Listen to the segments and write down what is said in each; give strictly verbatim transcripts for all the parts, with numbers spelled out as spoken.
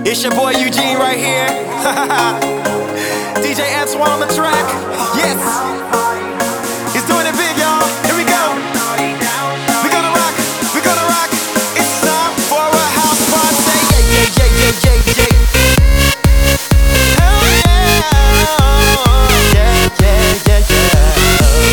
It's your boy Eugene right here. D J Antoine on the track. Yes. He's doing it big, y'all. Here we go. We're gonna rock. We're gonna rock. It's time for a house party. Yeah, yeah, yeah, yeah, yeah, yeah. Hell yeah. Yeah, yeah, yeah, yeah.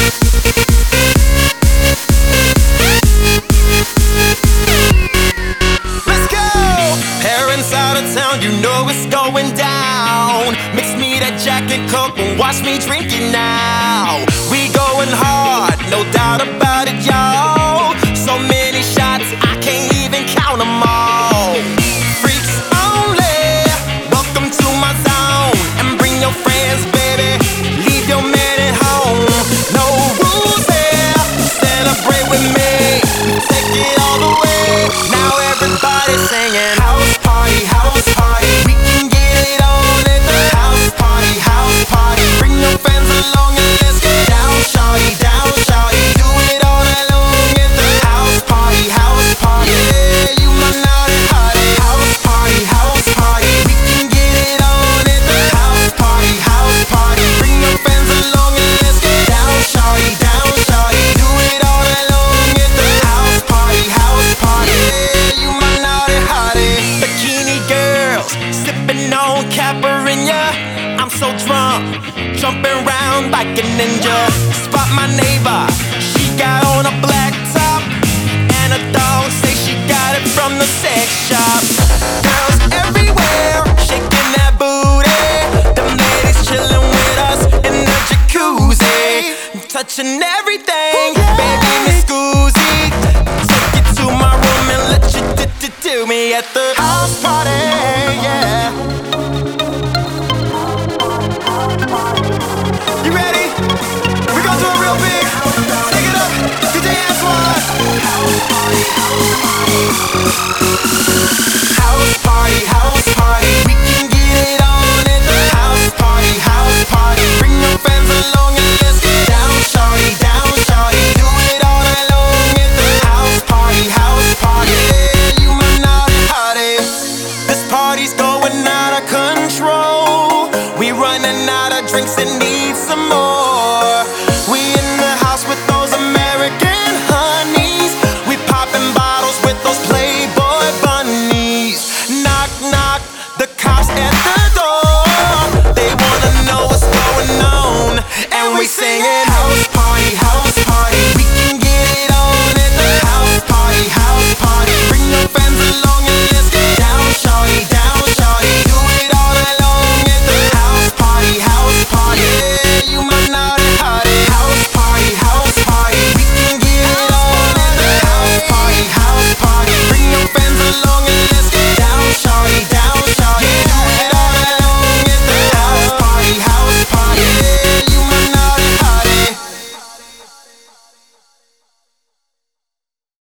Let's go. Parents out of town, you know it's going down. Mix me that Jack and Coke and watch me drink it now. We going hard, no doubt about it, y'all. So many shots, I can't even count them all. Freaks only, welcome to my zone. And bring your friends, baby, leave your man at home. No rules here, celebrate with me. Take it all the way, now everybody's singing house party, house party. We can get it on at the house party, house party. Bring your friends along and let's get down, shawty, down, shawty. Do it all night long at the house party, house party. Yeah, you my naughty hottie. House party, house party. We can get it on at the house party, house party. Bring your friends along and let's get down, shawty, down, shawty. Do it all night long at the house party, house party. Yeah, you my naughty hottie. Bikini girls, sipping on Caipirinha. I'm so drunk, jumping around like a ninja. Spot my neighbor, she got on a black top, and a dog say she got it from the sex shop. Girls everywhere, shaking that booty. Them ladies chilling with us in the jacuzzi, touching everything, baby Miss Scoozy. Take it to my room and let you do, do, do me at the house party, yeah. You ready? We gon' do it real big. Take it up, D J Antoine. House party, house party. House party, house party. We can get it on at the house party, house party. Bring your friends along and let's get down, shawty, down, shawty. Do it all night long at the house party, house party. Yeah, you my naughty hottie. This party's going out of control. We running out of drinks and need some more. We in the house with those American honeys. We popping bottles with those Playboy bunnies. Knock, knock, the cops at the door. They wanna know what's going on, and we singing